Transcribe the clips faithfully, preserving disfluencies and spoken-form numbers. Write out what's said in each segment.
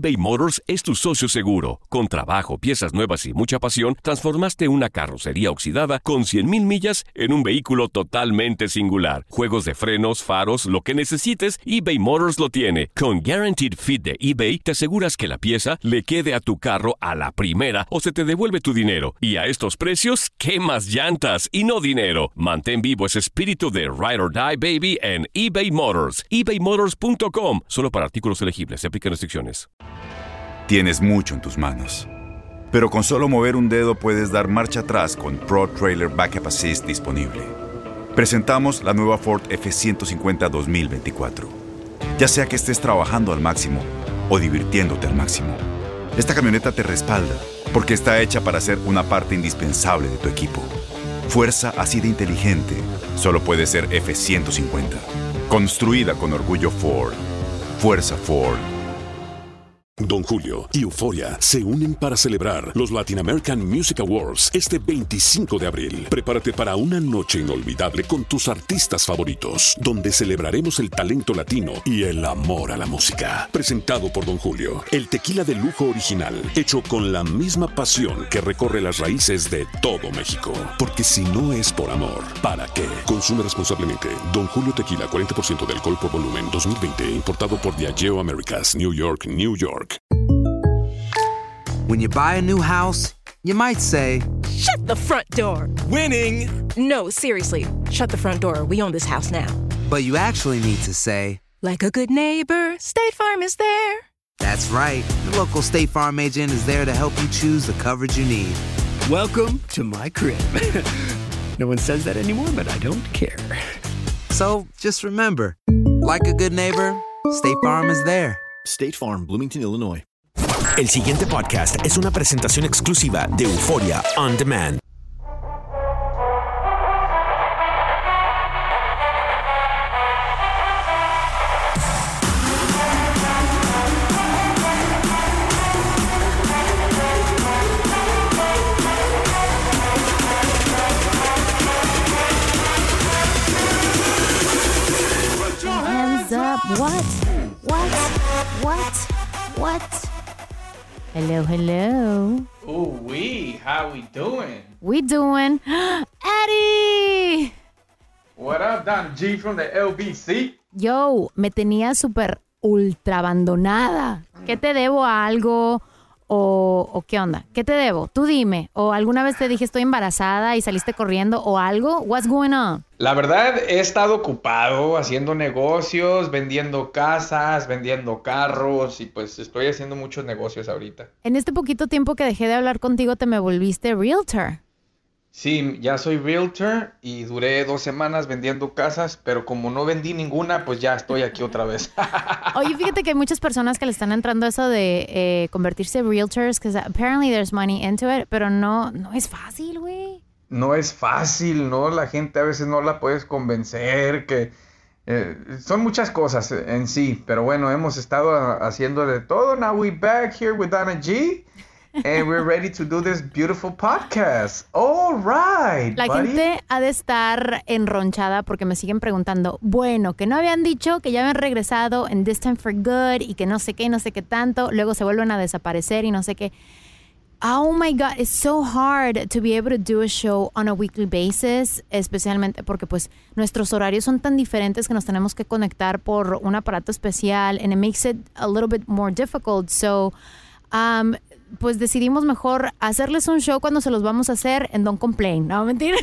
eBay Motors es tu socio seguro. Con trabajo, piezas nuevas y mucha pasión, transformaste una carrocería oxidada con cien mil millas en un vehículo totalmente singular. Juegos de frenos, faros, lo que necesites, eBay Motors lo tiene. Con Guaranteed Fit de eBay, te aseguras que la pieza le quede a tu carro a la primera o se te devuelve tu dinero. Y a estos precios, ¿qué más llantas y no dinero? Mantén vivo ese espíritu de Ride or Die, baby, en eBay Motors. ebay motors punto com. Solo para artículos elegibles. Se aplican restricciones. Tienes mucho en tus manos, pero con solo mover un dedo puedes dar marcha atrás con Pro Trailer Backup Assist disponible. Presentamos la nueva Ford F ciento cincuenta dos mil veinticuatro. Ya sea que estés trabajando al máximo o divirtiéndote al máximo, esta camioneta te respalda porque está hecha para ser una parte indispensable de tu equipo. Fuerza así de inteligente solo puede ser F ciento cincuenta. Construida con orgullo Ford. Fuerza Ford. Don Julio y Euphoria se unen para celebrar los Latin American Music Awards este veinticinco de abril. Prepárate para una noche inolvidable con tus artistas favoritos, donde celebraremos el talento latino y el amor a la música. Presentado por Don Julio, el tequila de lujo original, hecho con la misma pasión que recorre las raíces de todo México. Porque si no es por amor, ¿para qué? Consume responsablemente. Don Julio Tequila, cuarenta por ciento de alcohol por volumen, dos mil veinte, importado por Diageo Americas, New York, New York. When you buy a new house, you might say, "Shut the front door." Winning! No, seriously. Shut the front door. We own this house now. But you actually need to say, like a good neighbor, State Farm is there. That's right. The local State Farm agent is there to help you choose the coverage you need. Welcome to my crib. No one says that anymore, but I don't care. So just remember, like a good neighbor, State Farm is there. State Farm, Bloomington, Illinois. El siguiente podcast es una presentación exclusiva de Euphoria On Demand. Hands up. What? What? What? What? Hello, hello. Ooh, we, how we doing? We doing. Eddie! What up, Don G from the L B C? Yo, me tenía súper ultra abandonada. ¿Qué te debo a algo? O, ¿O qué onda? ¿Qué te debo? Tú dime. ¿O alguna vez te dije estoy embarazada y saliste corriendo o algo? What's going on? La verdad, he estado ocupado haciendo negocios, vendiendo casas, vendiendo carros y pues estoy haciendo muchos negocios ahorita. En este poquito tiempo que dejé de hablar contigo te me volviste realtor. Sí, ya soy realtor y duré dos semanas vendiendo casas, pero como no vendí ninguna, pues ya estoy aquí otra vez. Oye, fíjate que hay muchas personas que le están entrando a eso de eh, convertirse en realtors, because apparently there's money into it, pero no, no es fácil, güey. No es fácil, ¿no? La gente a veces no la puedes convencer, que eh, son muchas cosas en sí, pero bueno, hemos estado haciendo de todo. Now we back here with Donna G. And we're ready to do this beautiful podcast. All right, La buddy. gente ha de estar enronchada porque me siguen preguntando, bueno, que no habían dicho que ya habían regresado en This Time for Good y que no sé qué, no sé qué tanto, luego se vuelven a desaparecer y no sé qué. Oh my God, it's so hard to be able to do a show on a weekly basis, especialmente porque pues nuestros horarios son tan diferentes que nos tenemos que conectar por un aparato especial and it makes it a little bit more difficult. So, um, pues decidimos mejor hacerles un show cuando se los vamos a hacer en Don't Complain. No, mentira.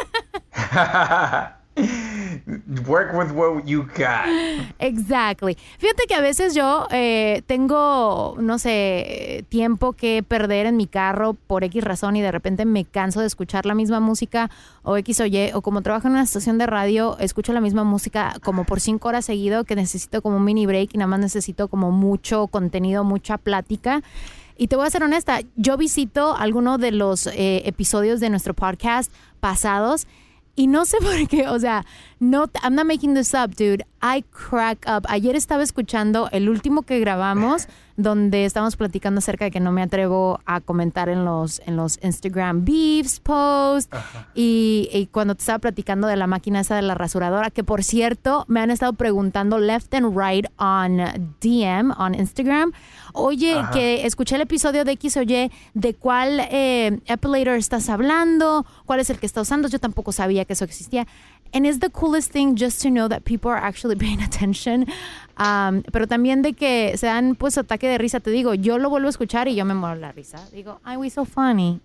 Work with what you got. Exactly. Fíjate que a veces yo eh, tengo, no sé, tiempo que perder en mi carro por X razón y de repente me canso de escuchar la misma música o X o Y, o como trabajo en una estación de radio, escucho la misma música como por cinco horas seguido, que necesito como un mini break y nada más necesito como mucho contenido, mucha plática. Y te voy a ser honesta, yo visito alguno de los eh, episodios de nuestro podcast pasados y no sé por qué, o sea, no, I'm not making this up, dude. I crack up. Ayer estaba escuchando el último que grabamos, donde estamos platicando acerca de que no me atrevo a comentar en los, en los Instagram beefs posts y, y cuando te estaba platicando de la máquina esa de la rasuradora, que por cierto me han estado preguntando left and right on D M, on Instagram, oye, Ajá. que escuché el episodio de X o Y, ¿de cuál eh, epilator estás hablando? ¿Cuál es el que está usando? Yo tampoco sabía que eso existía. And it's the coolest thing just to know that people are actually paying attention. Um, pero también de que se dan pues ataque de risa. Te digo, yo lo vuelvo a escuchar y yo me muero la risa. Digo, ay, we so funny.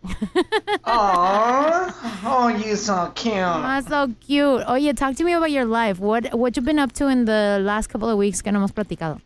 Aww. Oh, you so cute. Oh, so cute. Oye, talk to me about your life. What, what you've been up to in the last couple of weeks que no hemos platicado?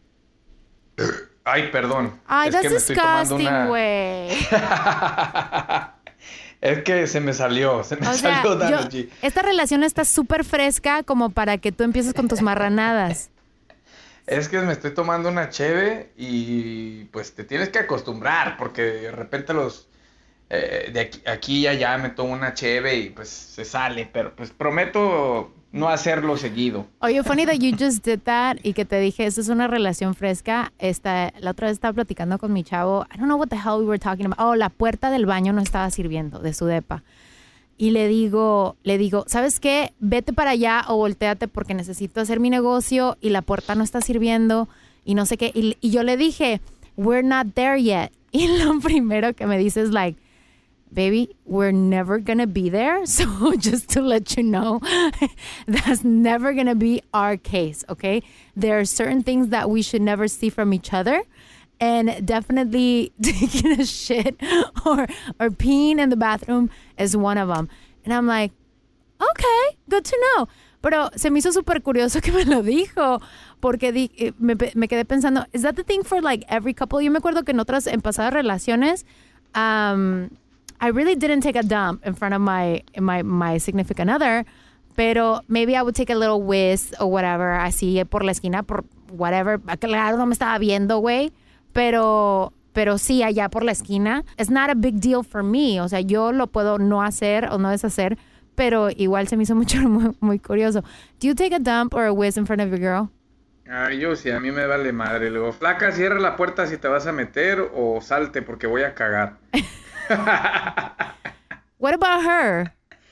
Ay, perdón. Ay, es that's que me estoy tomando disgusting, güey. Una... Es que se me salió, se me o sea, salió Dana yo, G. Esta relación está súper fresca como para que tú empieces con tus marranadas. Es que me estoy tomando una cheve y pues te tienes que acostumbrar porque de repente los... Eh, de aquí, aquí y allá me tomo una cheve y pues se sale, pero pues prometo no hacerlo seguido. Oye, funny that you just did that y que te dije, esta es una relación fresca. Esta, la otra vez estaba platicando con mi chavo. I don't know what the hell we were talking about. Oh, la puerta del baño no estaba sirviendo de su depa. Y le digo, le digo, ¿sabes qué? Vete para allá o volteate porque necesito hacer mi negocio y la puerta no está sirviendo y no sé qué. Y, y yo le dije, we're not there yet. Y lo primero que me dice es like, baby, we're never gonna be there. So just to let you know, that's never gonna be our case, okay? There are certain things that we should never see from each other. And definitely taking a shit or, or peeing in the bathroom is one of them. And I'm like, okay, good to know. Pero se me hizo súper curioso que me lo dijo. Porque di, me, me quedé pensando, is that the thing for like every couple? Yo me acuerdo que en otras, en pasadas relaciones, um, I really didn't take a dump in front of my, my, my significant other. Pero maybe I would take a little whiz or whatever, así por la esquina, por whatever. Claro, no me estaba viendo, güey. Pero, pero sí, allá por la esquina. It's not a big deal for me. O sea, yo lo puedo no hacer o no deshacer, pero igual se me hizo mucho, muy, muy curioso. Do you take a dump or a whiz in front of your girl? Ah, yo sí, a mí me vale madre. Le digo, flaca, cierra la puerta si te vas a meter o salte porque voy a cagar. What about her?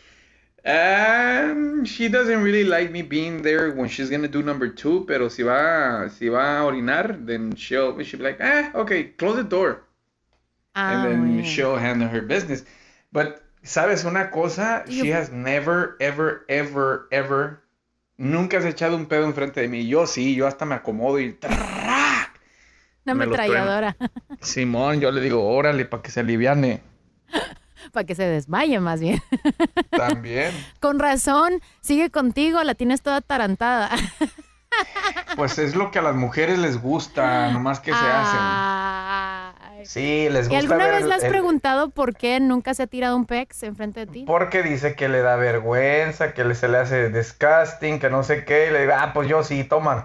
Um, she doesn't really like me being there when she's gonna do number two, pero si va, si va a orinar, then she'll, she'll be like, ah, okay, close the door. Ah, and then yeah. she'll handle her business. But, ¿sabes una cosa? You... She has never, ever, ever, ever, nunca has echado un pedo enfrente de mí. Yo sí, yo hasta me acomodo y... Una ametralladora. Simón, yo le digo, órale, para que se aliviane. Para que se desmaye más bien. También. Con razón, sigue contigo, la tienes toda atarantada. Pues es lo que a las mujeres les gusta, nomás que se Ay. hacen. Sí, les gusta. ¿Y alguna ver vez le has el, preguntado por qué nunca se ha tirado un pex enfrente de ti? Porque dice que le da vergüenza, que le, se le hace disgusting, que no sé qué. Y le digo, ah, pues yo sí, toma.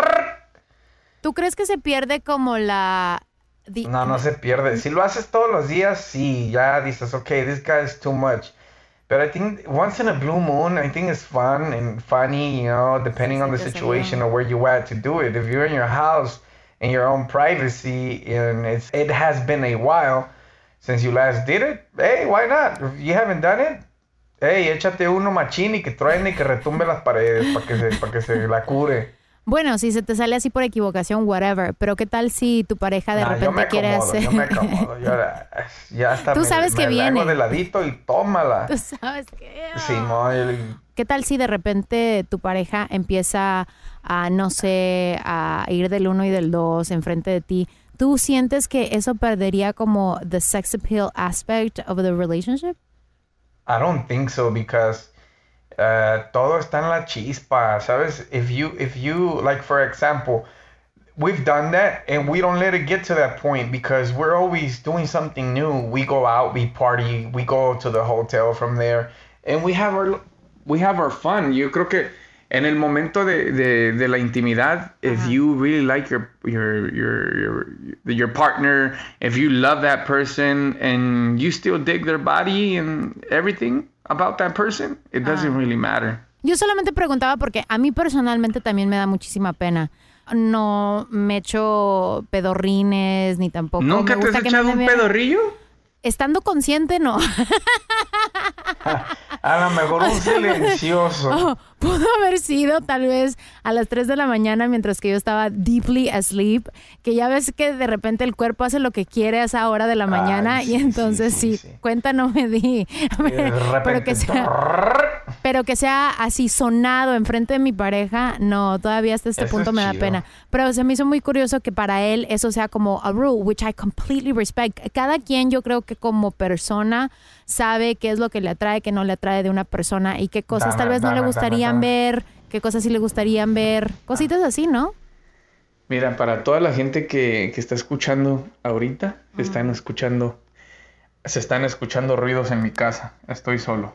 ¿Tú crees que se pierde como la... The... No, no se pierde. Si lo haces todos los días, sí, ya dices, okay, this guy is too much. But I think once in a blue moon, I think it's fun and funny, you know, depending on the situation or where you at to do it. If you're in your house, in your own privacy, and it's it has been a while since you last did it, hey, why not? If you haven't done it, hey, échate uno machín y que truene y que retumbe las paredes para que se, para que se la cure. Bueno, si se te sale así por equivocación, whatever. Pero ¿qué tal si tu pareja de nah, repente yo me quiere acomodo, hacer... Yo me acomodo, yo ya hasta Tú me, sabes me que viene. hago de ladito y tómala. Tú sabes que... Sí, no, yo... ¿Qué tal si de repente tu pareja empieza a, no sé, a ir del uno y del dos enfrente de ti? ¿Tú sientes que eso perdería como the sex appeal aspect of the relationship? I don't think so because... Uh, todo está en la chispa, ¿sabes? If you, if you, like for example, we've done that and we don't let it get to that point because we're always doing something new. We go out, we party, we go to the hotel from there, and we have our, we have our fun. Yo creo que en el momento de, de, de la intimidad, if uh-huh. you really like your, your, your, your, your partner, if you love that person and you still dig their body and everything about that person, it doesn't ah. really matter. Yo solamente preguntaba porque a mí personalmente también me da muchísima pena. no me echo pedorrines, ni tampoco. ¿Nunca me te has gusta echado que un me vean. pedorrillo? Estando consciente, no. A lo mejor un silencioso. Oh, pudo haber sido tal vez a las tres de la mañana mientras que yo estaba deeply asleep, que ya ves que de repente el cuerpo hace lo que quiere a esa hora de la mañana. Ay, sí, y entonces sí, sí, sí. cuenta no me di. Pero que sea, pero que sea así sonado enfrente de mi pareja, no, todavía hasta este eso punto me da chido. Pena. Pero se me hizo muy curioso que para él eso sea como a rule, which I completely respect. Cada quien, yo creo que como persona sabe qué es lo que le atrae, qué no le atrae de una persona y qué cosas dame, tal vez dame, no le gustarían dame, dame. ver, qué cosas sí le gustarían ver, cositas ah. así, ¿no? Mira, para toda la gente que, que está escuchando ahorita, uh-huh. están escuchando, se están escuchando ruidos en mi casa, estoy solo.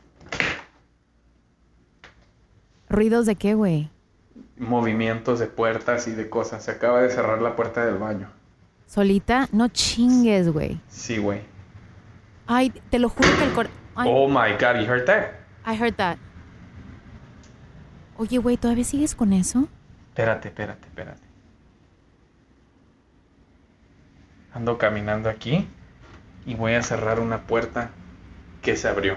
¿Ruidos de qué, güey? Movimientos de puertas y de cosas, se acaba de cerrar la puerta del baño. ¿Solita? No chingues, güey. Sí, güey. Ay, te lo juro que el cor... Ay. Oh my God, you heard that? I heard that. Oye, güey, ¿todavía sigues con eso? Espérate, espérate, espérate. Ando caminando aquí y voy a cerrar una puerta que se abrió.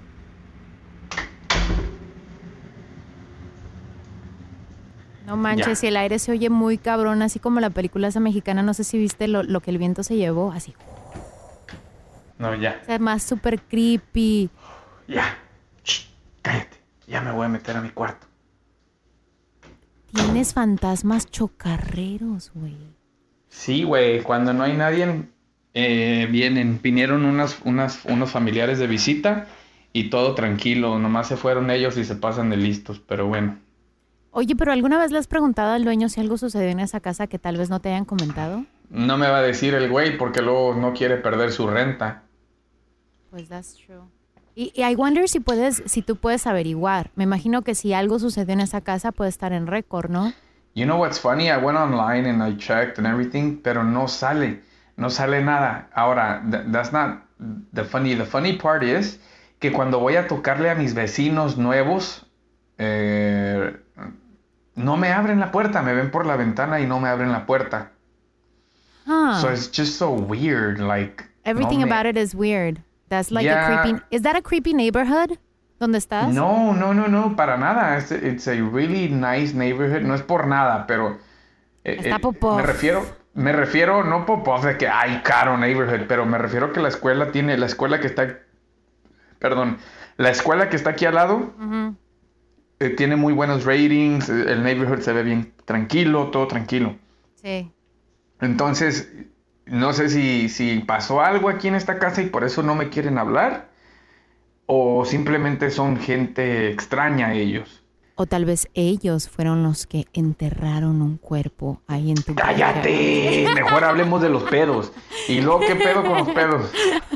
No manches, ya. Si el aire se oye muy cabrón, así como la película esa mexicana, no sé si viste lo, lo que el viento se llevó, así. No, ya. O sea, más súper creepy. Ya. Shh, cállate. Ya me voy a meter a mi cuarto. Tienes fantasmas chocarreros, güey. Sí, güey. Cuando no hay nadie, eh, vienen. Vinieron unas, unas, unos familiares de visita y todo tranquilo. Nomás se fueron ellos y se pasan de listos, pero bueno. Oye, ¿pero alguna vez le has preguntado al dueño si algo sucedió en esa casa que tal vez no te hayan comentado? No me va a decir el güey porque luego no quiere perder su renta. Pues that's true. Y, y I wonder si puedes, si tú puedes averiguar. Me imagino que si algo sucedió en esa casa puede estar en récord, ¿no? You know what's funny? I went online and I checked and everything, pero no sale, no sale nada. Ahora, th- that's not the funny. The funny part is que cuando voy a tocarle a mis vecinos nuevos, eh, no me abren la puerta, me ven por la ventana y no me abren la puerta. Huh. So it's just so weird, like everything no me... about it is weird. That's like yeah. a creepy. Is that a creepy neighborhood? ¿Dónde estás? No, no, no, no, para nada. It's, it's a really nice neighborhood. No es por nada, pero eh, está eh, Popov. Me refiero, me refiero no Popov de que hay caro neighborhood, pero me refiero que la escuela tiene, la escuela que está, perdón, la escuela que está aquí al lado. Uh-huh. Eh, tiene muy buenos ratings, el neighborhood se ve bien tranquilo, todo tranquilo. Sí. Entonces, no sé si, si pasó algo aquí en esta casa y por eso no me quieren hablar, o simplemente son gente extraña ellos. O tal vez ellos fueron los que enterraron un cuerpo ahí en tu casa. ¡Cállate! Mejor hablemos de los pedos. ¿Y luego qué pedo con los pedos?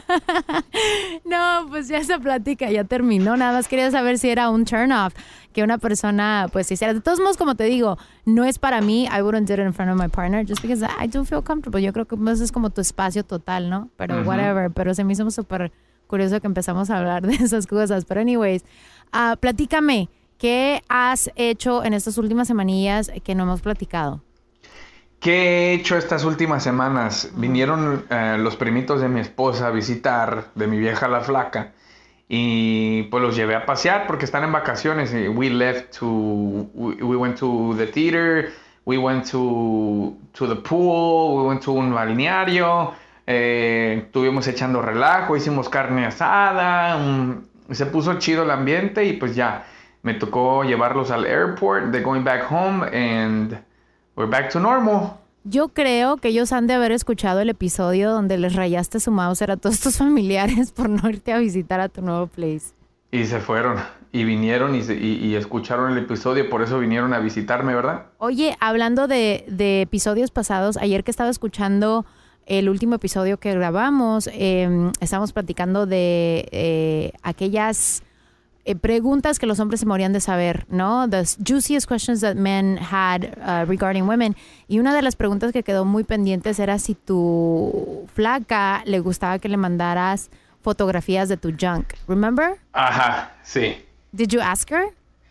No, pues ya esa plática ya terminó. Nada más quería saber si era un turn off que una persona pues hiciera. De todos modos, como te digo, no es para mí. I wouldn't do it in front of my partner just because I don't feel comfortable. Yo creo que pues, es como tu espacio total, ¿no? Pero uh-huh. whatever. Pero se me hizo súper curioso que empezamos a hablar de esas cosas. Pero anyways, uh, platícame. ¿Qué has hecho en estas últimas semanillas que no hemos platicado? ¿Qué he hecho estas últimas semanas? Uh-huh. Vinieron uh, los primitos de mi esposa a visitar, de mi vieja la flaca, y pues los llevé a pasear porque están en vacaciones. We left to, we, we went to the theater, we went to, to the pool, we went to un balneario, eh, estuvimos echando relajo, hicimos carne asada, um, se puso chido el ambiente y pues ya. Me tocó llevarlos al airport, they're going back home, and we're back to normal. Yo creo que ellos han de haber escuchado el episodio donde les rayaste su Mauser a todos tus familiares por no irte a visitar a tu nuevo place. Y se fueron, y vinieron y, se, y, y escucharon el episodio, por eso vinieron a visitarme, ¿verdad? Oye, hablando de, de episodios pasados, ayer que estaba escuchando el último episodio que grabamos, eh, estábamos platicando de eh, aquellas... Eh, preguntas que los hombres se morían de saber, ¿no? The juiciest questions that men had uh, regarding women. Y una de las preguntas que quedó muy pendientes era si tu flaca le gustaba que le mandaras fotografías de tu junk. Remember? Ajá, sí. Did you ask her?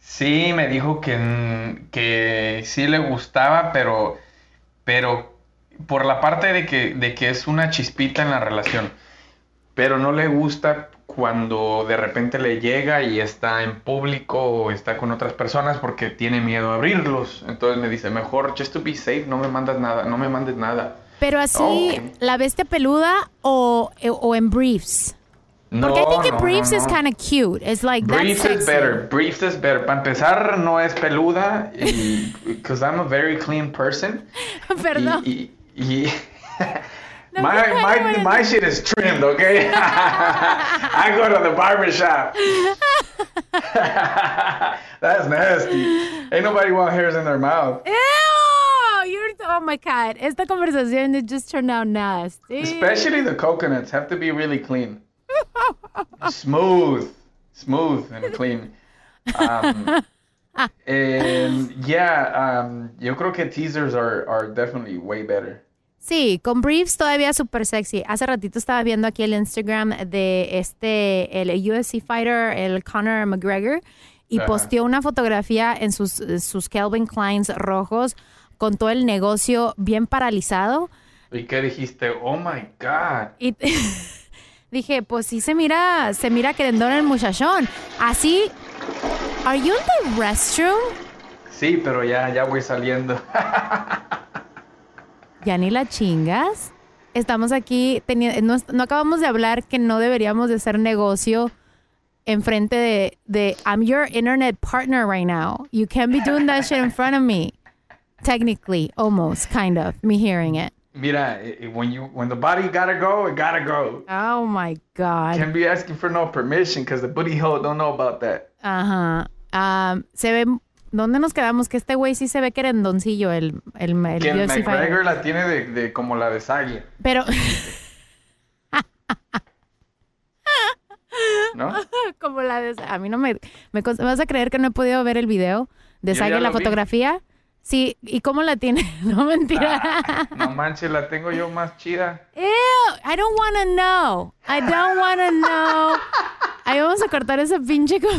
Sí, me dijo que, que sí le gustaba, pero, pero por la parte de que, de que es una chispita en la relación. Pero no le gusta cuando de repente le llega y está en público o está con otras personas porque tiene miedo a abrirlos. Entonces me dice, mejor, just to be safe, no me mandas nada, no me mandes nada. Pero así, Okay. ¿la bestia peluda o, o en briefs? No, Porque I think in no, briefs no, is no. kind of cute. It's like, Briefs that's is sexy. better. Briefs is better. Para empezar, no es peluda y because I'm a very clean person. Perdón. Y, y, y No, my, no, my, no, my shit is trimmed, okay? I go to the barber shop. That's nasty. Ain't nobody want hairs in their mouth. Ew! You're, oh my God. Esta conversación it just turned out nasty. Especially the coconuts have to be really clean. Smooth. Smooth and clean. Um, and yeah, um, yo creo que teasers are, are definitely way better. Sí, con briefs todavía súper sexy. Hace ratito estaba viendo aquí el Instagram de este, el U F C fighter, el Conor McGregor, y Ajá. posteó una fotografía en sus, sus Calvin Kleins rojos con todo el negocio bien paralizado. ¿Y qué dijiste? Oh my God. Y dije, pues sí se mira, se mira querendón el muchachón. Así, ¿are you in the restroom? Sí, pero ya, ya voy saliendo. Ya ni la chingas. Estamos aquí, teni- no, no acabamos de hablar que no deberíamos de hacer negocio enfrente de, de I'm your internet partner right now. You can't be doing that shit in front of me. Technically, almost, kind of, me hearing it. Mira, eh, when you when the body gotta go, it gotta go. Oh my God. Can't be asking for no permission because the booty hole don't know about that. Ajá. Um, se ve, ¿dónde nos quedamos? Que este güey sí se ve querendoncillo, el, el, el Que el U F C fighter. McGregor la tiene de, de como la de Saglia, Pero, ¿no? como la de... A mí no me... me cons- ¿Vas a creer que no he podido ver el video de Yo Saglia, ya la lo vi. fotografía? Sí, ¿y cómo la tiene? No, mentira. No manches, la tengo yo más chida. Ew, I don't want to know. I don't want to know. Ahí vamos a cortar esa pinche... co-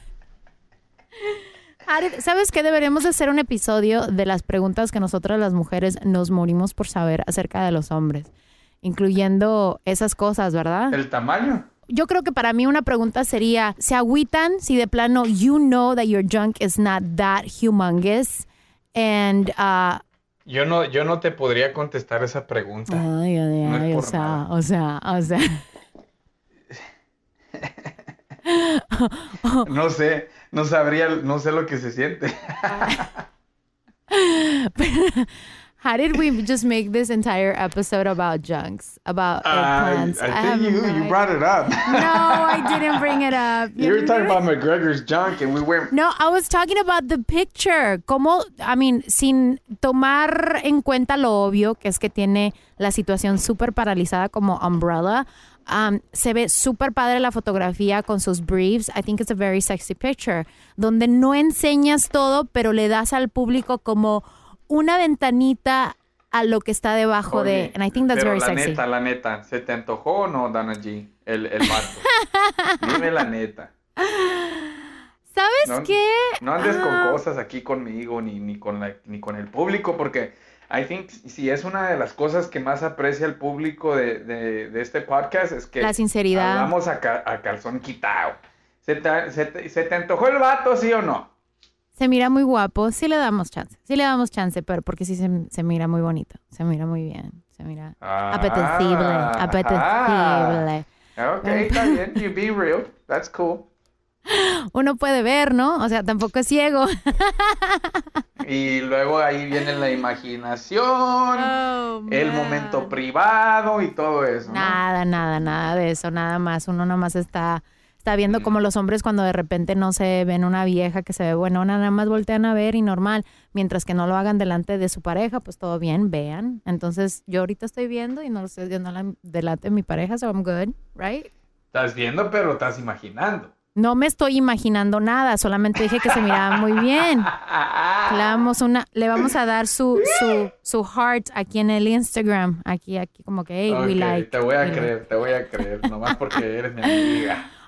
Ari, ¿sabes qué? Deberíamos hacer un episodio de las preguntas que nosotras las mujeres nos morimos por saber acerca de los hombres, incluyendo esas cosas, ¿verdad? ¿El tamaño? Yo creo que para mí una pregunta sería, ¿se agüitan si de plano you know that your junk is not that humongous? And, uh, Yo no, yo no te podría contestar esa pregunta. ay, ay, No es ay, o por sea, nada. o sea, o sea. No sé, no sabría, no sé lo que se siente. How did we just make this entire episode about junks, about I, eggplants? I have think you, no you idea. brought it up. No, I didn't bring it up. You were talking about McGregor's junk and we went... No, I was talking about the picture. Como, I mean, sin tomar en cuenta lo obvio, que es que tiene la situación súper paralizada como Umbrella. Um, se ve súper padre la fotografía con sus briefs. I think it's a very sexy picture. Donde no enseñas todo, pero le das al público como una ventanita a lo que está debajo Oye, de... And I think that's pero very la sexy. neta, la neta, ¿se te antojó o no, Dana G? El, el vato. Dime la neta. ¿Sabes No, qué? no andes Ah. con cosas aquí conmigo ni, ni, con la, ni con el público porque I think si es una de las cosas que más aprecia el público de, de, de este podcast es que La sinceridad. hablamos a, ca- a calzón quitado. ¿Se te, se, te, ¿Se te antojó el vato, sí o no? Se mira muy guapo. Sí le damos chance. Sí le damos chance, pero porque sí se, se mira muy bonito. Se mira muy bien. Se mira Ah, apetecible. Apetecible. Ok, está bien. You be real. That's cool. Uno puede ver, ¿no? O sea, tampoco es ciego. Y luego ahí viene la imaginación, Oh, el man. momento privado y todo eso, ¿no? Nada, nada, nada de eso. Nada más. Uno nomás está... Está viendo como los hombres cuando de repente no se ven una vieja que se ve buenona, nada más voltean a ver y normal. Mientras que no lo hagan delante de su pareja, pues todo bien, vean. Entonces yo ahorita estoy viendo y no lo estoy viendo la- delante de mi pareja, so I'm good, right? Estás viendo, pero estás imaginando. No me estoy imaginando nada, solamente dije que se miraba muy bien. Le vamos, una, le vamos a dar su, su, su heart aquí en el Instagram. Aquí, aquí como que, hey, we Ok, like. te voy a we like. creer, te voy a creer, nomás porque eres mi amiga.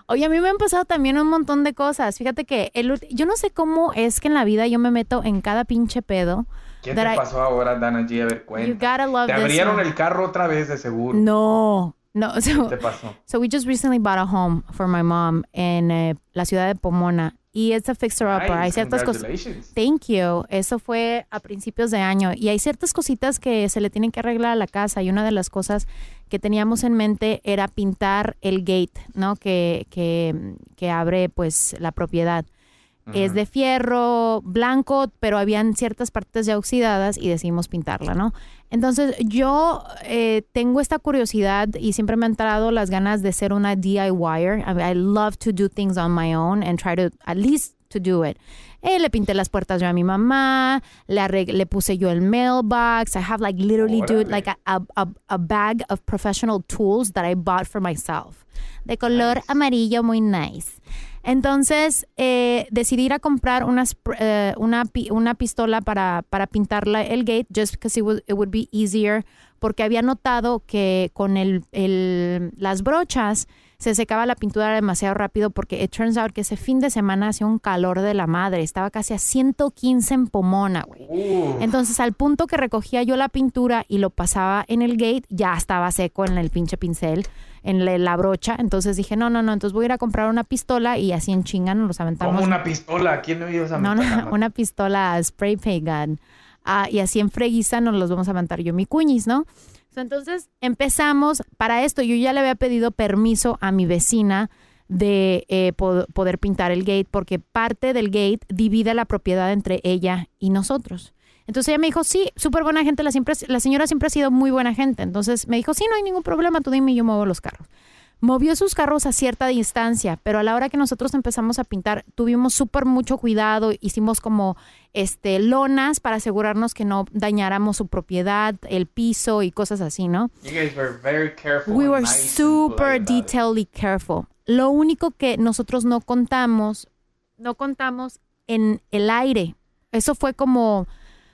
Oye, a mí me han pasado también un montón de cosas. Fíjate que el, yo no sé cómo es que en la vida yo me meto en cada pinche pedo. ¿Qué te pasó I, ahora, Dana G? A ver, cuenta. You gotta love Te abrieron this el carro otra vez, de seguro. No, no. So, ¿Qué te pasó? So we just recently bought a home for my mom en eh, la ciudad de Pomona. Y es a fixer-upper. Hay ciertas cosas. Thank you. Eso fue a principios de año. Y hay ciertas cositas que se le tienen que arreglar a la casa. Y una de las cosas que teníamos en mente era pintar el gate, ¿no? Que, que, que abre, pues, la propiedad. Uh-huh. Es de fierro blanco, pero habían ciertas partes ya oxidadas y decidimos pintarla, ¿no? Entonces, yo eh, tengo esta curiosidad y siempre me han entrado las ganas de ser una D I Y-er. I, mean, I love to do things on my own and try to, at least to do it. Eh, le pinté las puertas yo a mi mamá, le, arreglé, le puse yo el mailbox. I have like literally do it like a, a, a bag of professional tools that I bought for myself. De color nice. Amarillo, muy nice. Entonces, eh, decidí ir a comprar una, uh, una, una pistola para, para pintarla el gate, just because it would, it would be easier, porque había notado que con el, el, las brochas se secaba la pintura demasiado rápido, porque it turns out que ese fin de semana hacía un calor de la madre. Estaba casi a ciento quince en Pomona, güey. Uh. Entonces, al punto que recogía yo la pintura y lo pasaba en el gate, ya estaba seco en el pinche pincel, en la, la brocha. Entonces dije, no, no, no, entonces voy a ir a comprar una pistola y así en chinga nos los aventamos. ¿Cómo una pistola? ¿Quién no iba a No, no, una pistola spray paint gun. Uh, y así en freguiza nos los vamos a aventar yo y mi cuñis, ¿no? Entonces empezamos, para esto yo ya le había pedido permiso a mi vecina de eh, po- poder pintar el gate, porque parte del gate divide la propiedad entre ella y nosotros. Entonces ella me dijo, sí, súper buena gente, la, siempre, la señora siempre ha sido muy buena gente. Entonces me dijo, sí, no hay ningún problema, tú dime y yo muevo los carros. Movió sus carros a cierta distancia, pero a la hora que nosotros empezamos a pintar, tuvimos súper mucho cuidado, hicimos como este lonas para asegurarnos que no dañáramos su propiedad, el piso y cosas así, ¿no? You guys were very careful. We were nice super detailedly careful. Lo único que nosotros no contamos, no contamos en el aire. Eso fue como...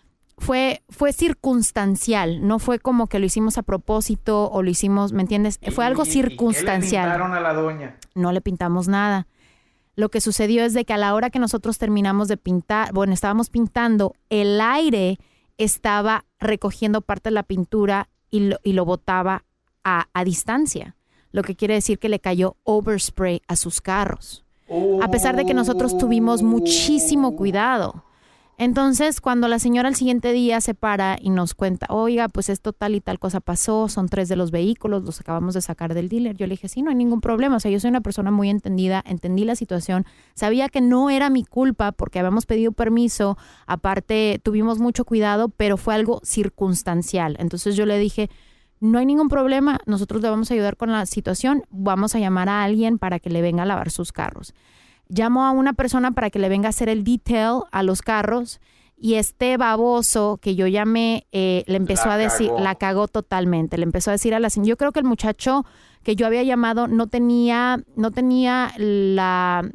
Fue, fue circunstancial, no fue como que lo hicimos a propósito o lo hicimos, ¿me entiendes? Fue algo circunstancial. ¿Y qué le pintaron a la doña? No le pintamos nada. Lo que sucedió es de que a la hora que nosotros terminamos de pintar, bueno, estábamos pintando, el aire estaba recogiendo parte de la pintura y lo, y lo botaba a, a distancia, lo que quiere decir que le cayó overspray a sus carros. Oh. A pesar de que nosotros tuvimos muchísimo cuidado. Entonces, cuando la señora al siguiente día se para y nos cuenta, oiga, pues esto tal y tal cosa pasó, son tres de los vehículos, los acabamos de sacar del dealer. Yo le dije, sí, no hay ningún problema. O sea, yo soy una persona muy entendida, entendí la situación, sabía que no era mi culpa porque habíamos pedido permiso, aparte tuvimos mucho cuidado, pero fue algo circunstancial. Entonces yo le dije, no hay ningún problema, nosotros le vamos a ayudar con la situación, vamos a llamar a alguien para que le venga a lavar sus carros. Llamo a una persona para que le venga a hacer el detail a los carros y este baboso que yo llamé eh, le empezó la a decir, cagó. la cagó totalmente, le empezó a decir a la señora, yo creo que el muchacho que yo había llamado no tenía, no tenía la,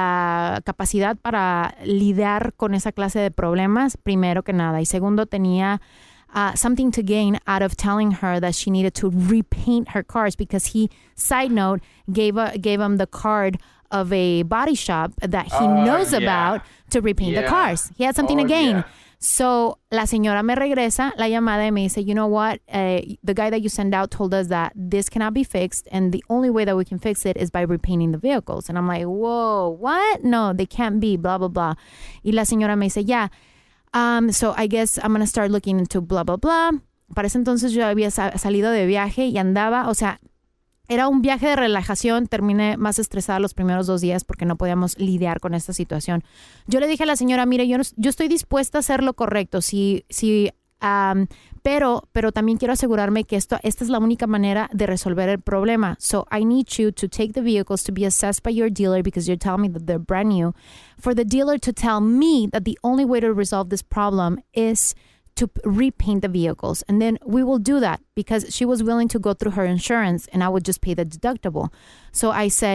la capacidad para lidiar con esa clase de problemas, primero que nada, y segundo tenía Uh, something to gain out of telling her that she needed to repaint her cars because he, side note, gave a, gave him the card of a body shop that he oh, knows yeah. about to repaint yeah. the cars. He had something oh, to gain. Yeah. So, la señora me regresa la llamada y me dice, you know what, uh, the guy that you sent out told us that this cannot be fixed and the only way that we can fix it is by repainting the vehicles. And I'm like, whoa, what? No, they can't be, blah, blah, blah. Y la señora me dice, yeah. Um, so I guess I'm going to start looking into blah, blah, blah. Para ese entonces yo había sa- salido de viaje y andaba, o sea, era un viaje de relajación. Terminé más estresada los primeros dos días porque no podíamos lidiar con esta situación. Yo le dije a la señora, mire, yo, no, yo estoy dispuesta a hacer lo correcto, si, si, um, pero, pero también quiero asegurarme que esto, esta es la única manera de resolver el problema. So I need you to take the vehicles to be assessed by your dealer because you're telling me that they're brand new. For the dealer to tell me that the only way to resolve this problem is to repaint the vehicles. And then we will do that because she was willing to go through her insurance and I would just pay the deductible. So I said,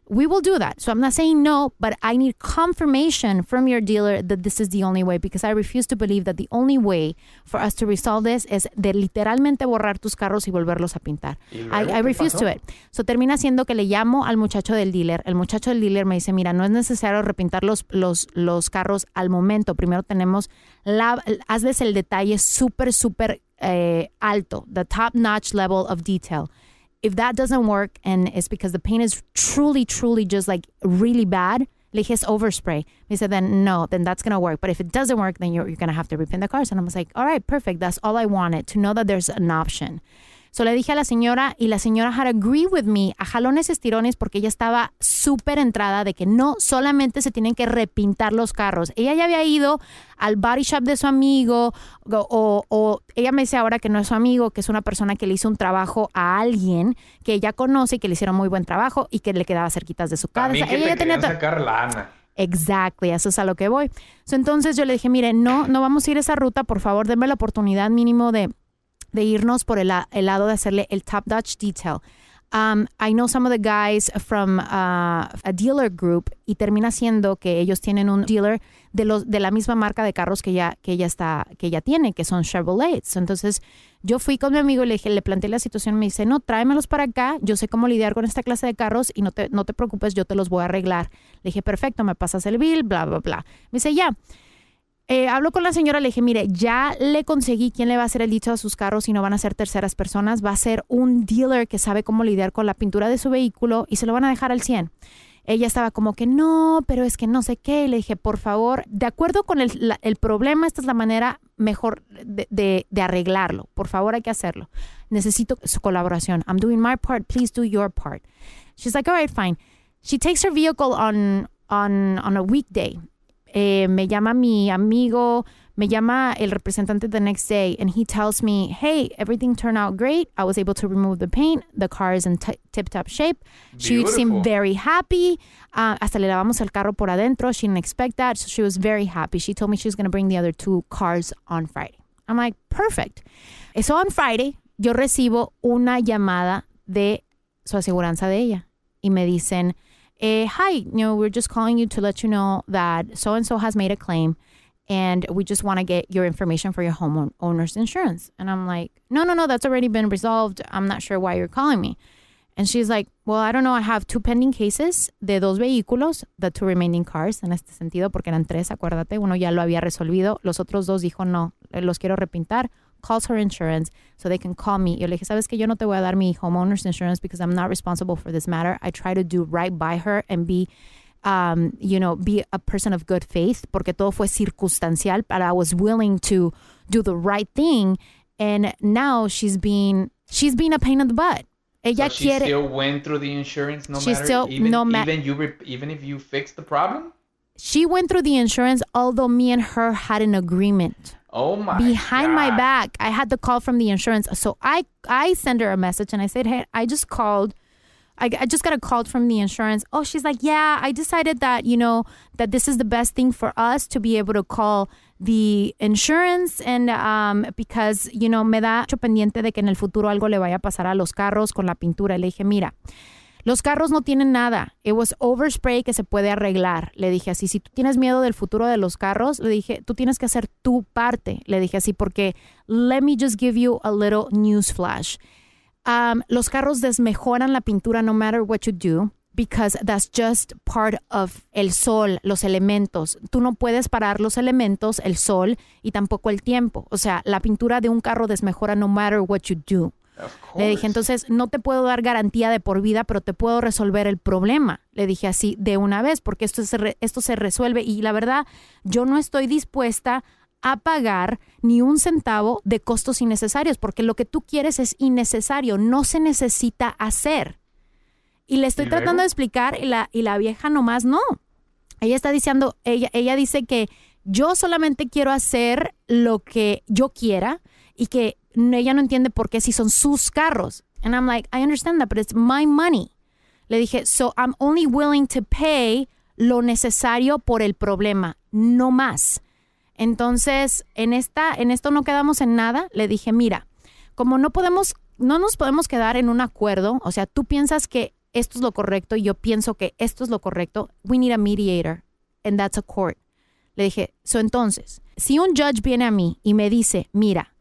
we will do that. So I'm not saying no, but I need confirmation from your dealer that this is the only way, because I refuse to believe that the only way for us to resolve this es de literalmente borrar tus carros y volverlos a pintar. I, I refuse to it. So termina siendo que le llamo al muchacho del dealer. El muchacho del dealer me dice, mira, no es necesario repintar los, los, los carros al momento. Primero tenemos, la, hazles el detalle súper, súper eh, alto, the top-notch level of detail. If that doesn't work and it's because the paint is truly, truly just like really bad, le dije, es overspray. He said, then no, then that's going to work. But if it doesn't work, then you're, you're going to have to repaint the cars. And I was like, all right, perfect. That's all I wanted, to know that there's an option. So le dije a la señora, y la señora had agreed with me a jalones y estirones, porque ella estaba súper entrada de que no solamente se tienen que repintar los carros. Ella ya había ido al body shop de su amigo, o, o, o ella me dice ahora que no es su amigo, que es una persona que le hizo un trabajo a alguien que ella conoce y que le hicieron muy buen trabajo y que le quedaba cerquitas de su casa. También que ella te ya tenía querían sacar lana. Exactly, eso es a lo que voy. So, entonces yo le dije, mire, no, no vamos a ir esa ruta, por favor, denme la oportunidad mínimo de de irnos por el, el lado de hacerle el top-notch detail. Um, I know some of the guys from uh, a dealer group, y termina siendo que ellos tienen un dealer de los de la misma marca de carros que ella que ella está que ella tiene, que son Chevrolet. Entonces yo fui con mi amigo y le dije, le planteé la situación, me dice, no, tráemelos para acá, yo sé cómo lidiar con esta clase de carros y no te no te preocupes, yo te los voy a arreglar. Le dije, perfecto, me pasas el bill, bla bla bla. Me dice, ya. Eh, hablo con la señora, le dije, mire, ya le conseguí quién le va a hacer el dicho a sus carros y no van a ser terceras personas. Va a ser un dealer que sabe cómo lidiar con la pintura de su vehículo y se lo van a dejar al cien. Ella estaba como que no, pero es que no sé qué. Le dije, por favor, de acuerdo con el, la, el problema, esta es la manera mejor de, de, de arreglarlo. Por favor, hay que hacerlo. Necesito su colaboración. I'm doing my part. Please do your part. She's like, all right, fine. She takes her vehicle on, on, on a weekday. Eh, me llama mi amigo, me llama el representante the next day, and he tells me, hey, everything turned out great. I was able to remove the paint. The car is in t- tip-top shape. Beautiful. She seemed very happy. Uh, hasta le lavamos el carro por adentro. She didn't expect that, so she was very happy. She told me she was going to bring the other two cars on Friday. I'm like, perfect. So on Friday, yo recibo una llamada de su aseguranza de ella, y me dicen, Uh, hi, you know, we're just calling you to let you know that so-and-so has made a claim, and we just want to get your information for your homeowner's insurance. And I'm like, no, no, no, that's already been resolved. I'm not sure why you're calling me. And she's like, well, I don't know. I have two pending cases de dos vehículos, the two remaining cars, en este sentido, porque eran tres, acuérdate. Uno ya lo había resolvido. Los otros dos dijo, no, los quiero repintar. Calls her insurance so they can call me. Yo le dije, ¿sabes que yo no te voy a dar mi homeowner's insurance because I'm not responsible for this matter. I try to do right by her and be, um, you know, be a person of good faith, porque todo fue circunstancial, but I was willing to do the right thing. And now she's being, she's being a pain in the butt. Ella so she quiere, still went through the insurance no she matter, still, even, no ma- even, you re- even if you fixed the problem? She went through the insurance, although me and her had an agreement. Oh my Behind God. my back. I had the call from the insurance. So I, I sent her a message and I said, hey, I just called. I, I just got a call from the insurance. Oh, she's like, yeah, I decided that, you know, that this is the best thing for us to be able to call the insurance. And um, because, you know, me da mucho pendiente de que en el futuro algo le vaya a pasar a los carros con la pintura. Le dije, mira, los carros no tienen nada. It was overspray que se puede arreglar. Le dije así, si tú tienes miedo del futuro de los carros, le dije, tú tienes que hacer tu parte. Le dije así, porque let me just give you a little news flash. Um, los carros desmejoran la pintura no matter what you do, because that's just part of el sol, los elementos. Tú no puedes parar los elementos, el sol y tampoco el tiempo. O sea, la pintura de un carro desmejora no matter what you do. Le dije, entonces, no te puedo dar garantía de por vida, pero te puedo resolver el problema. Le dije así de una vez, porque esto se, re, esto se resuelve. Y la verdad, yo no estoy dispuesta a pagar ni un centavo de costos innecesarios, porque lo que tú quieres es innecesario, no se necesita hacer. Y le estoy tratando de explicar, y la, y la vieja nomás no. Ella está diciendo, ella, ella dice que yo solamente quiero hacer lo que yo quiera, y que ella no entiende por qué si son sus carros. And I'm like, I understand that, but it's my money. Le dije, so I'm only willing to pay lo necesario por el problema, no más. Entonces, en esta, en esto no quedamos en nada. Le dije, mira, como no podemos, no nos podemos quedar en un acuerdo, o sea, tú piensas que esto es lo correcto y yo pienso que esto es lo correcto, we need a mediator and that's a court. Le dije, so entonces, si un judge viene a mí y me dice, mira,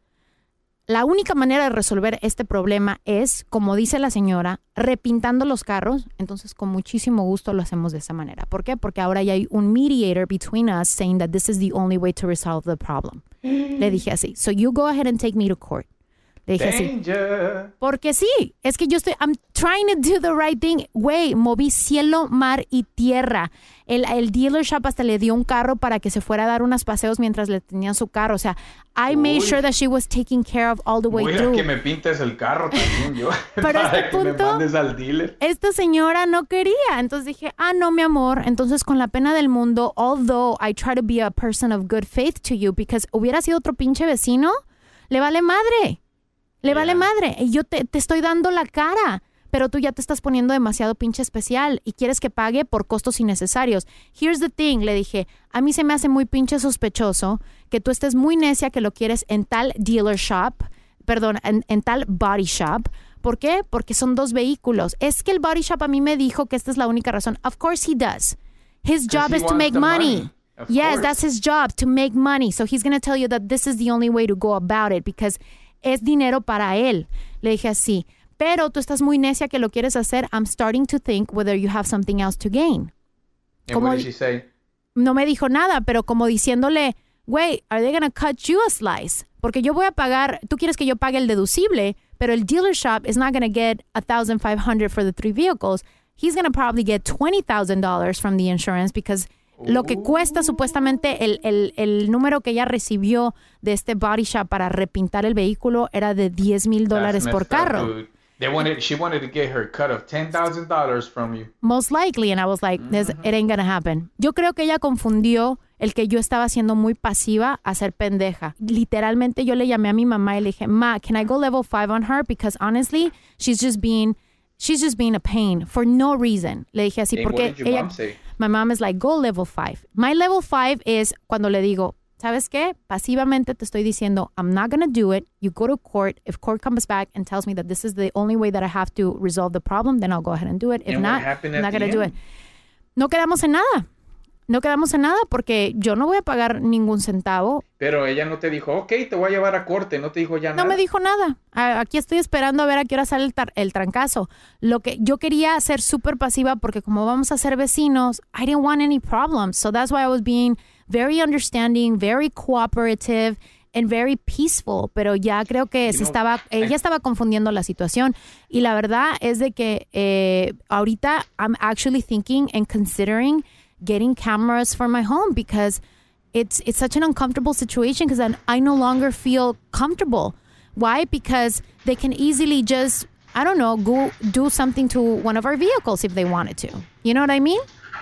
la única manera de resolver este problema es, como dice la señora, repintando los carros, entonces con muchísimo gusto lo hacemos de esa manera. ¿Por qué? Porque ahora ya hay un mediator between us saying that this is the only way to resolve the problem. Le dije así, so you go ahead and take me to court. Le dije Danger. así. Porque sí, es que yo estoy, I'm trying to do the right thing. Güey, moví cielo, mar y tierra. El, el dealership hasta le dio un carro para que se fuera a dar unos paseos mientras le tenían su carro. O sea, I Uy. made sure that she was taking care of all the way Voy through. Voy a que me pintes el carro también yo. Pero para este que punto, me mandes al dealer. Esta señora no quería. Entonces dije, ah, no, mi amor. Entonces, con la pena del mundo, although I try to be a person of good faith to you, because hubiera sido otro pinche vecino, le vale madre. Le yeah. vale madre. Y yo te, te estoy dando la cara. Pero tú ya te estás poniendo demasiado pinche especial y quieres que pague por costos innecesarios. Here's the thing, le dije, a mí se me hace muy pinche sospechoso que tú estés muy necia que lo quieres en tal dealer shop, perdón, en, en tal body shop. ¿Por qué? Porque son dos vehículos. Es que el body shop a mí me dijo que esta es la única razón. Of course he does. His job is to make money. money. Yes, course. That's his job, to make money. So he's going to tell you that this is the only way to go about it because es dinero para él. Le dije así, pero tú estás muy necia que lo quieres hacer. I'm starting to think whether you have something else to gain. And como, what did she say? No me dijo nada, pero como diciéndole, güey, are they gonna cut you a slice? Porque yo voy a pagar, tú quieres que yo pague el deducible, pero el dealer shop is not gonna get one thousand five hundred dollars for the three vehicles. He's gonna probably get twenty thousand dollars from the insurance because lo que cuesta supuestamente el, el, el número que ella recibió de este body shop para repintar el vehículo era de diez mil dólares por carro. Up, They wanted, she wanted to get her cut of ten thousand dollars from you. Most likely, and I was like, mm-hmm. it ain't gonna happen. Yo creo que ella confundió el que yo estaba siendo muy pasiva a ser pendeja. Literalmente yo le llamé a mi mamá y le dije, Ma, can I go level five on her? Because honestly, she's just being, she's just being a pain for no reason. Le dije así, and porque what did your ella, mom say? My mom is like, go level five. My level five is cuando le digo, ¿sabes qué? Pasivamente te estoy diciendo, I'm not going to do it. You go to court. If court comes back and tells me that this is the only way that I have to resolve the problem, then I'll go ahead and do it. If and not, I'm not going to do it. No quedamos en nada. No quedamos en nada porque yo no voy a pagar ningún centavo. Pero ella no te dijo, ok, te voy a llevar a corte. No te dijo ya nada. No me dijo nada. Aquí estoy esperando a ver a qué hora sale el, tar- el trancazo. Lo que yo quería ser súper pasiva porque como vamos a ser vecinos, I didn't want any problems. So that's why I was being very understanding, very cooperative and very peaceful. Pero ya creo que you se know, estaba, ella I... estaba confundiendo la situación. Y la verdad es de que eh, ahorita I'm actually thinking and considering getting cameras for my home because it's it's such an uncomfortable situation because I, I no longer feel comfortable. Why? Because they can easily just, I don't know, go do something to one of our vehicles if they wanted to. You know what I mean?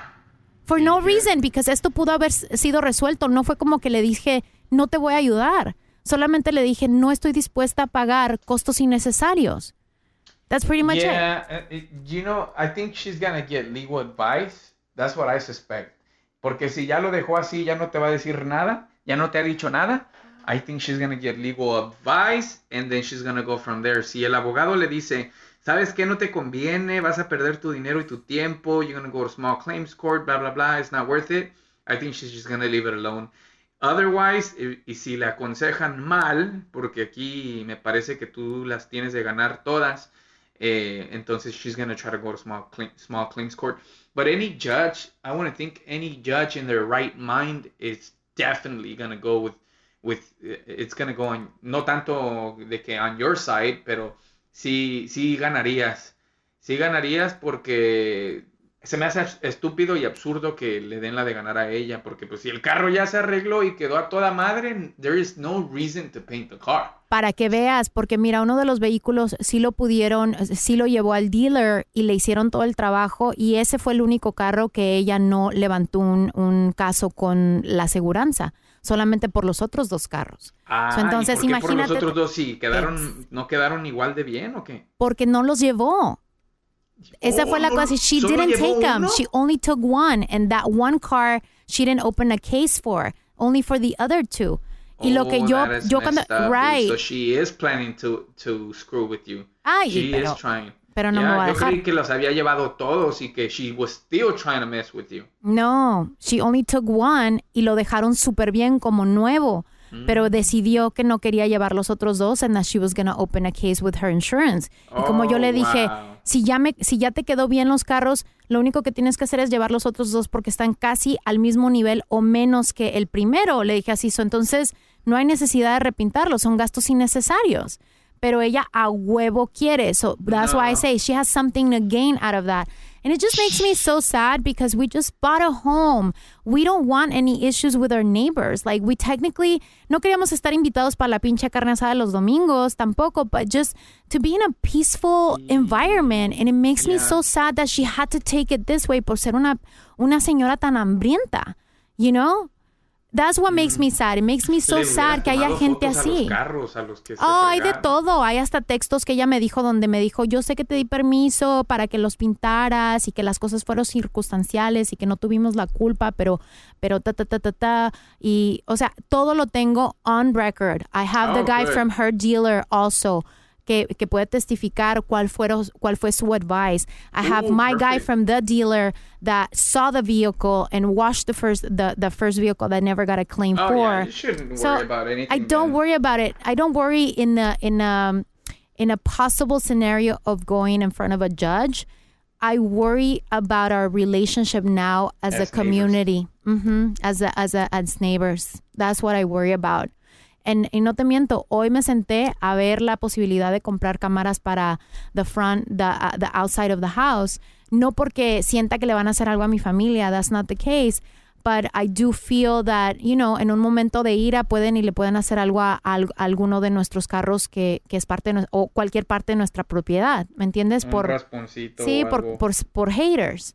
For no reason, because esto pudo haber sido resuelto. No fue como que le dije, no te voy a ayudar. Solamente le dije, no estoy dispuesta a pagar costos innecesarios. That's pretty much yeah, it. Uh, you know, I think she's gonna get legal advice. That's what I suspect. Porque si ya lo dejó así, ya no te va a decir nada, ya no te ha dicho nada, I think she's going to get legal advice and then she's going to go from there. Si el abogado le dice, ¿sabes qué? No te conviene, vas a perder tu dinero y tu tiempo, you're going to go to small claims court, blah, blah, blah, it's not worth it, I think she's just going to leave it alone. Otherwise, y, y si le aconsejan mal, porque aquí me parece que tú las tienes de ganar todas, eh, entonces she's going to try to go to small, claim, small claims court. But any judge, I want to think any judge in their right mind is definitely going to go with, with it's going to go on, no tanto de que on your side, pero sí, sí ganarías. Sí ganarías porque se me hace estúpido y absurdo que le den la de ganar a ella, porque pues si el carro ya se arregló y quedó a toda madre, there is no reason to paint the car. Para que veas, porque mira, uno de los vehículos sí lo pudieron, sí lo llevó al dealer y le hicieron todo el trabajo y ese fue el único carro que ella no levantó un, un caso con la aseguranza, solamente por los otros dos carros. Ah, so, entonces, ¿y por qué imagínate, por los otros dos sí? ¿Quedaron, es, ¿No quedaron igual de bien o qué? Porque no los llevó. Esa oh, fue la cosa. She didn't take them. Uno? She only took one. And that one car, she didn't open a case for. Only for the other two. Y oh, lo que yo, yo cuando, up, right. So she is planning to, to screw with you. Ay, she pero, is trying. pero no yeah, me va a yo dejar. creí que los había llevado todos y que she was still trying to mess with you. No, she only took one y lo dejaron súper bien como nuevo. Pero decidió que no quería llevar los otros dos and that she was gonna open a case with her insurance. Y como yo le dije, wow. si ya me, si ya te quedó bien los carros, lo único que tienes que hacer es llevar los otros dos porque están casi al mismo nivel o menos que el primero. Le dije así, so, entonces no hay necesidad de repintarlos, son gastos innecesarios. Pero ella a huevo quiere. So that's no. why I say she has something to gain out of that. And it just makes me so sad because we just bought a home. We don't want any issues with our neighbors. Like, we technically, no queríamos estar invitados para la pinche carne asada los domingos tampoco, but just to be in a peaceful environment. And it makes yeah. me so sad that she had to take it this way por ser una, una señora tan hambrienta, you know? That's what makes me sad. It makes me so Le sad que haya gente fotos así. A los carros, a los que se Oh, hay de fregaron. todo. Hay hasta textos que ella me dijo donde me dijo, yo sé que te di permiso para que los pintaras y que las cosas fueron circunstanciales y que no tuvimos la culpa, pero, pero ta, ta, ta, ta, ta. Y, o sea, todo lo tengo on record. I have Oh, the guy good. from her dealer also. Que, que puede testificar cuál, fueron, cuál fue su advice. I have Ooh, my perfect. guy from the dealer that saw the vehicle and washed the first the, the first vehicle that never got a claim Oh, for. yeah, you shouldn't So, worry about anything. I don't man. worry about it. I don't worry in the in um in a possible scenario of going in front of a judge. I worry about our relationship now as, As a community, mm-hmm, as a, as a, as neighbors. That's what I worry about. And, y no te miento, hoy me senté a ver la posibilidad de comprar cámaras para the front, the, uh, the outside of the house. No porque sienta que le van a hacer algo a mi familia. That's not the case. But I do feel that, you know, en un momento de ira pueden y le pueden hacer algo a, a, a alguno de nuestros carros que, que es parte de, o cualquier parte de nuestra propiedad. ¿Me entiendes? Un Por, rasponcito sí, o por, algo. por, por haters.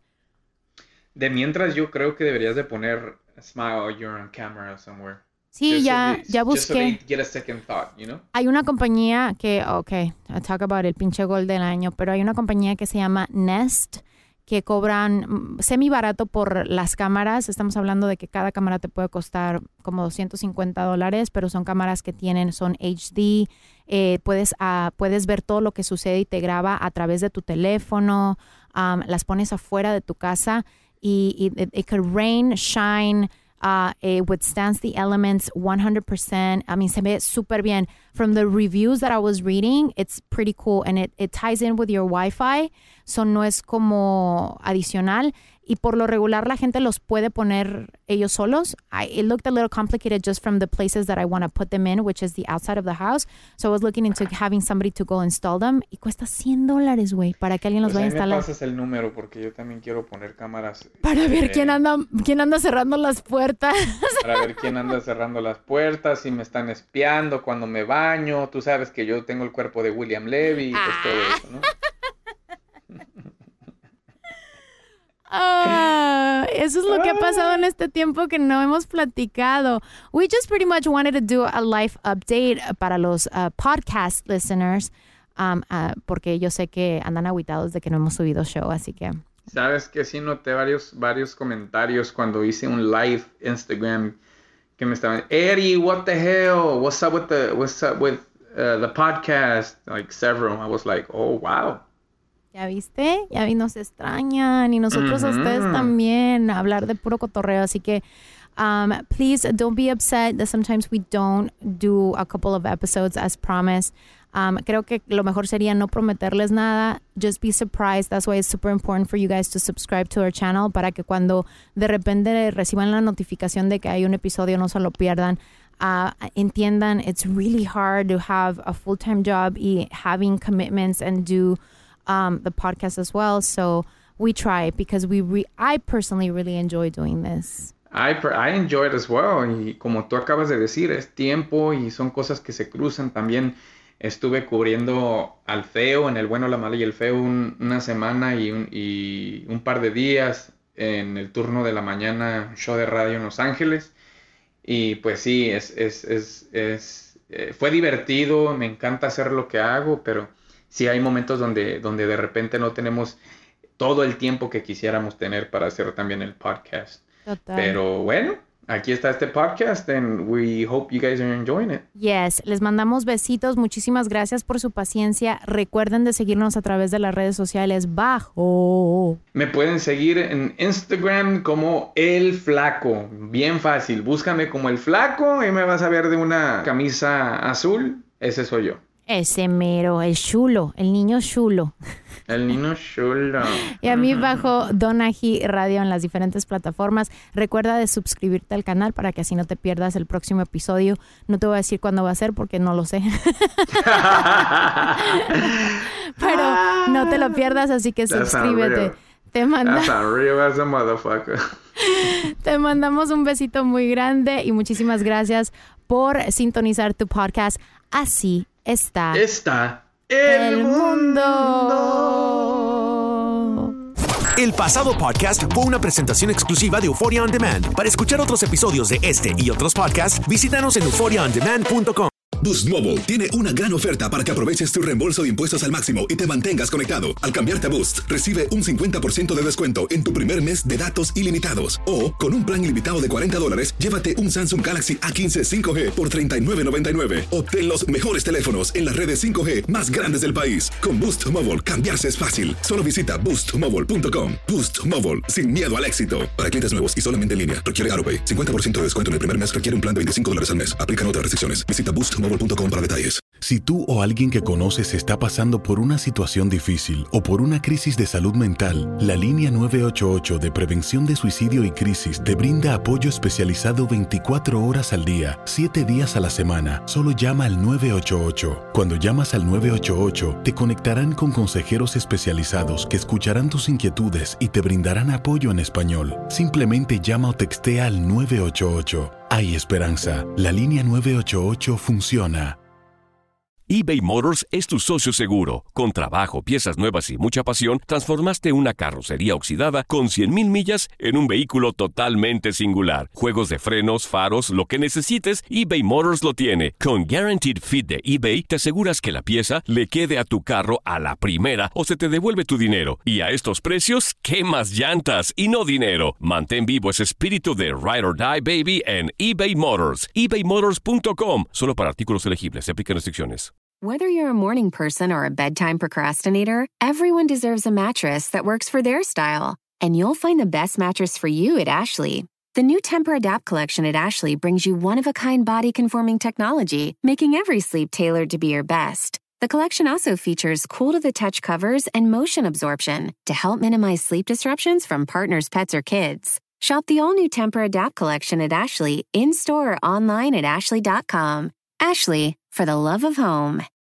De mientras yo creo que deberías de poner Smile, you're on camera somewhere. Sí, Just ya, so they, ya just so they busqué. get a second thought, you know? Hay una compañía que, ok, I talk about el pinche gol del año, pero hay una compañía que se llama Nest, que cobran semi barato por las cámaras. Estamos hablando de que cada cámara te puede costar como doscientos cincuenta dólares, pero son cámaras que tienen, son H D, eh, puedes, uh, puedes ver todo lo que sucede y te graba a través de tu teléfono, um, las pones afuera de tu casa y, y it, it could rain, shine, Uh, it withstands the elements one hundred percent. I mean, se ve súper bien. From the reviews that I was reading, it's pretty cool. And it, it ties in with your Wi-Fi. So no es como adicional. Y por lo regular, la gente los puede poner ellos solos. I, it looked a little complicated just from the places that I want to put them in, which is the outside of the house. So I was looking into having somebody to go install them. Y cuesta cien dólares, güey, para que alguien los Pues vaya a ahí me instalar. pasas el número porque yo también quiero poner cámaras. Para ver eh, quién anda, quién anda cerrando las puertas. Para ver quién anda cerrando las puertas, si me están espiando cuando me baño. Tú sabes que yo tengo el cuerpo de William Levy y pues todo eso, ¿no? Ah, eso es lo que ha pasado en este tiempo que no hemos platicado. We just pretty much wanted to do a life update para los uh, podcast listeners, um, uh, porque yo sé que andan agüitados de que no hemos subido show, así que... Sabes que sí noté varios, varios comentarios cuando hice un live Instagram que me estaban, Eddie, what the hell? What's up with the, what's up with uh, the podcast? Like several. I was like, oh, wow. ¿Ya viste? Ya vi, nos extrañan y nosotros a Uh-huh. ustedes también, hablar de puro cotorreo. Así que, um, please don't be upset that sometimes we don't do a couple of episodes as promised. Um, creo que lo mejor sería no prometerles nada. Just be surprised. That's why it's super important for you guys to subscribe to our channel para que cuando de repente reciban la notificación de que hay un episodio no se lo pierdan. Uh, entiendan, it's really hard to have a full-time job y having commitments and do Um, the podcast as well. So we try because we re- I personally really enjoy doing this. I, I enjoy it as well. Y como tú acabas de decir, es tiempo y son cosas que se cruzan. También estuve cubriendo al feo, en el bueno, la mala y el feo, un, una semana y un, y un par de días en el turno de la mañana, show de radio en Los Ángeles. Y pues sí, es, es, es, es, eh, fue divertido, me encanta hacer lo que hago, pero sí hay momentos donde, donde de repente no tenemos todo el tiempo que quisiéramos tener para hacer también el podcast. Total. Pero bueno, aquí está este podcast and we hope you guys are enjoying it. Yes, les mandamos besitos. Muchísimas gracias por su paciencia. Recuerden de seguirnos a través de las redes sociales bajo. Me pueden seguir en Instagram como El Flaco. Bien fácil. Búscame como El Flaco y me vas a ver de una camisa azul. Ese soy yo. Ese mero, el chulo, el niño chulo. El niño chulo. Y a mí bajo Donají Radio en las diferentes plataformas. Recuerda de suscribirte al canal para que así no te pierdas el próximo episodio. No te voy a decir cuándo va a ser porque no lo sé. Pero no te lo pierdas, así que That's suscríbete. Te manda... That's unreal as a motherfucker. Te mandamos un besito muy grande y muchísimas gracias por sintonizar tu podcast. Así está. Está el, el mundo. El pasado podcast fue una presentación exclusiva de Euphoria On Demand. Para escuchar otros episodios de este y otros podcasts, visítanos en euphoria on demand punto com. Boost Mobile tiene una gran oferta para que aproveches tu reembolso de impuestos al máximo y te mantengas conectado. Al cambiarte a Boost, recibe un cincuenta por ciento de descuento en tu primer mes de datos ilimitados. O, con un plan ilimitado de cuarenta dólares, llévate un Samsung Galaxy A quince cinco G por treinta y nueve noventa y nueve. Obtén los mejores teléfonos en las redes cinco G más grandes del país. Con Boost Mobile, cambiarse es fácil. Solo visita boost mobile punto com. Boost Mobile, sin miedo al éxito. Para clientes nuevos y solamente en línea, requiere AutoPay. cincuenta por ciento de descuento en el primer mes requiere un plan de veinticinco dólares al mes. Aplican otras restricciones. Visita boost mobile punto com para detalles. Si tú o alguien que conoces está pasando por una situación difícil o por una crisis de salud mental, la línea nueve ocho ocho de prevención de suicidio y crisis te brinda apoyo especializado veinticuatro horas al día, siete días a la semana. Solo llama al nueve ocho ocho. Cuando llamas al nueve ocho ocho, te conectarán con consejeros especializados que escucharán tus inquietudes y te brindarán apoyo en español. Simplemente llama o textea al nueve ocho ocho. Hay esperanza. La línea nueve ocho ocho funciona. eBay Motors es tu socio seguro. Con trabajo, piezas nuevas y mucha pasión, transformaste una carrocería oxidada con cien mil millas en un vehículo totalmente singular. Juegos de frenos, faros, lo que necesites, eBay Motors lo tiene. Con Guaranteed Fit de eBay, te aseguras que la pieza le quede a tu carro a la primera o se te devuelve tu dinero. Y a estos precios, ¿qué más llantas y no dinero? Mantén vivo ese espíritu de Ride or Die, baby, en eBay Motors. ebay motors punto com. Solo para artículos elegibles. Se aplican restricciones. Whether you're a morning person or a bedtime procrastinator, everyone deserves a mattress that works for their style. And you'll find the best mattress for you at Ashley. The new Tempur-Adapt collection at Ashley brings you one-of-a-kind body-conforming technology, making every sleep tailored to be your best. The collection also features cool-to-the-touch covers and motion absorption to help minimize sleep disruptions from partners, pets, or kids. Shop the all-new Tempur-Adapt collection at Ashley, in-store or online at ashley dot com. Ashley, for the love of home.